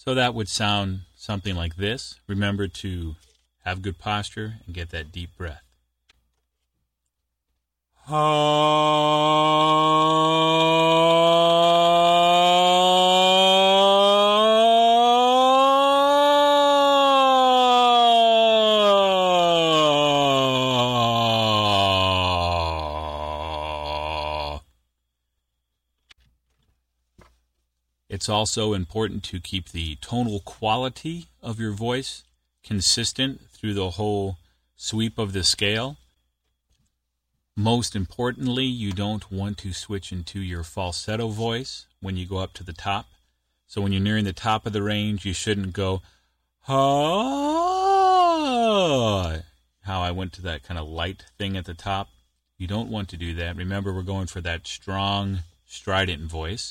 So that would sound something like this. Remember to have good posture and get that deep breath. It's also important to keep the tonal quality of your voice consistent through the whole sweep of the scale. Most importantly, you don't want to switch into your falsetto voice when you go up to the top. So when you're nearing the top of the range, you shouldn't go, ha, how I went to that kind of light thing at the top. You don't want to do that. Remember, we're going for that strong, strident voice.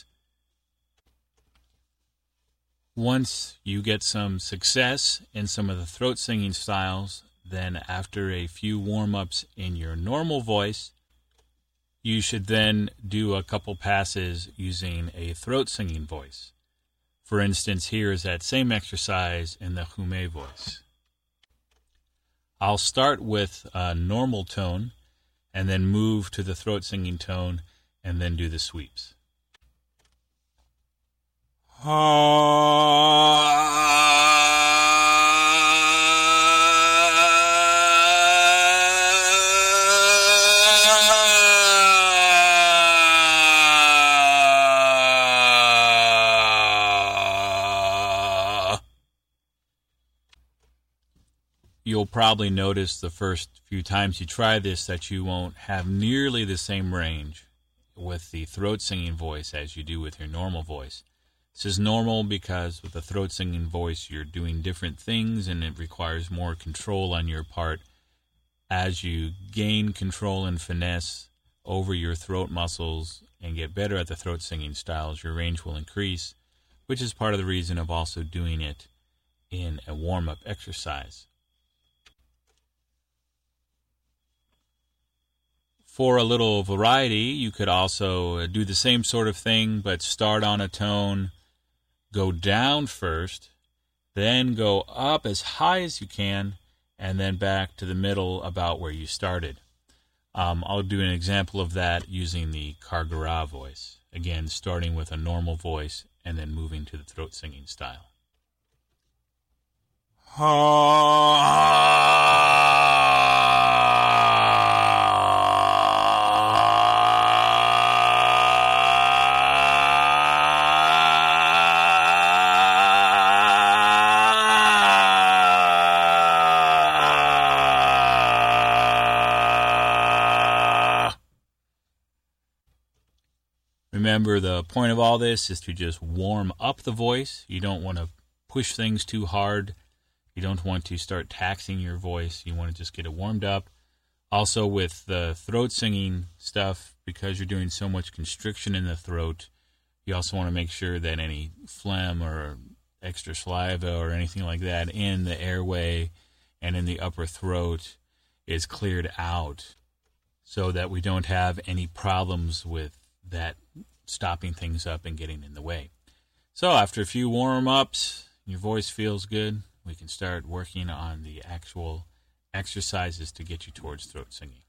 Once you get some success in some of the throat singing styles, then after a few warm-ups in your normal voice, you should then do a couple passes using a throat singing voice. For instance, here is that same exercise in the Hume voice. I'll start with a normal tone and then move to the throat singing tone and then do the sweeps. You'll probably notice the first few times you try this that you won't have nearly the same range with the throat singing voice as you do with your normal voice. This is normal because with the throat singing voice you're doing different things and it requires more control on your part. As you gain control and finesse over your throat muscles and get better at the throat singing styles, your range will increase, which is part of the reason of also doing it in a warm-up exercise. For a little variety, you could also do the same sort of thing, but start on a tone, go down first, then go up as high as you can, and then back to the middle about where you started. I'll do an example of that using the Kargara voice. Again, starting with a normal voice and then moving to the throat singing style. Remember, the point of all this is to just warm up the voice. You don't want to push things too hard. You don't want to start taxing your voice. You want to just get it warmed up. Also, with the throat singing stuff, because you're doing so much constriction in the throat, you also want to make sure that any phlegm or extra saliva or anything like that in the airway and in the upper throat is cleared out so that we don't have any problems with that stopping things up and getting in the way. So after a few warm-ups, your voice feels good, we can start working on the actual exercises to get you towards throat singing.